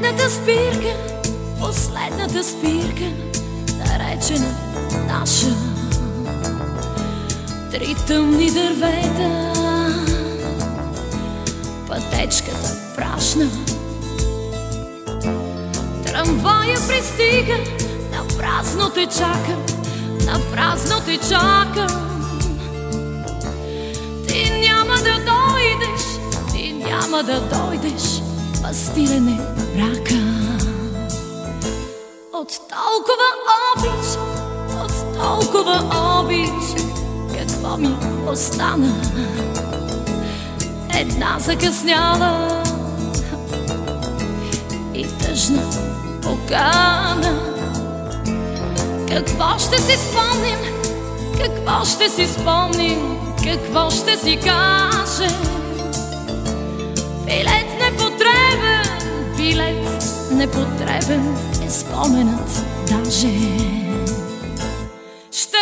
последната спирка, наречена наша. Три тъмни дървета, пътечката прашна. Трамвая пристига, на празно те чакам, на празно те чакам. Ти няма да дойдеш, ти няма да дойдеш, пастилене мрака. От толкова обич, от толкова обич, какво ми остана? Една закъсняла и тъжна покана. Какво ще си спомним, какво ще си спомним, какво ще си кажем? Билет непотребен, билет непотребен е споменът даже. Ще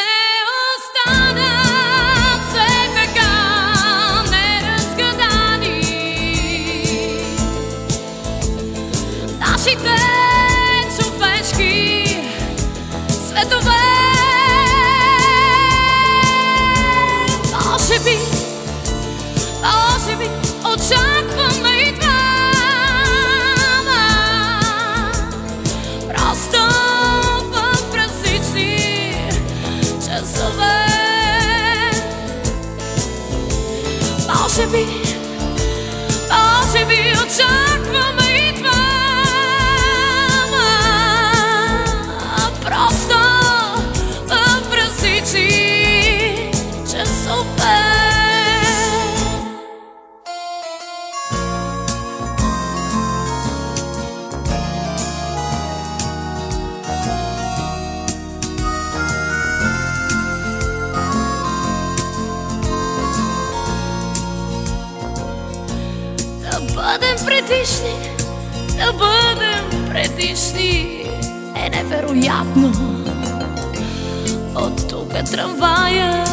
останат все така неразгадани нашите човешки светове. Може би очакваме и двама, просто в различни часове. Може би очакваме и двама, просто в различни часове. Да бъдем предишни е невероятно. От тук трамваят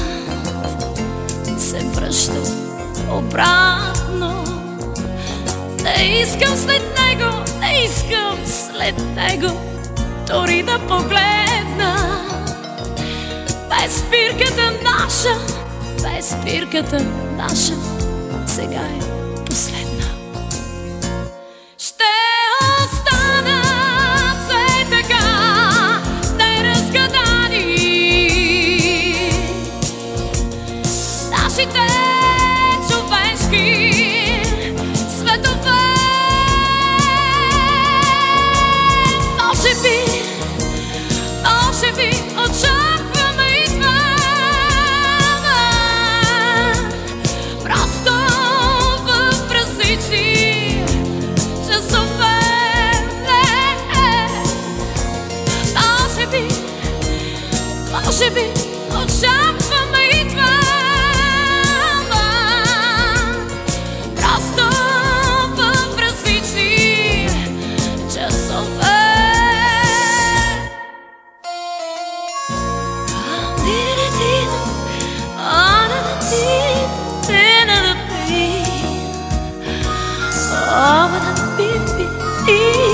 се връща обратно. Не искам след него, не искам след него дори да погледна. Без спирката наша, без спирката наша, сега е последна. Нашите човешки светове. Може би очакваме и двама, просто в различни часове. Може би очакваме и двама, oh, what a baby.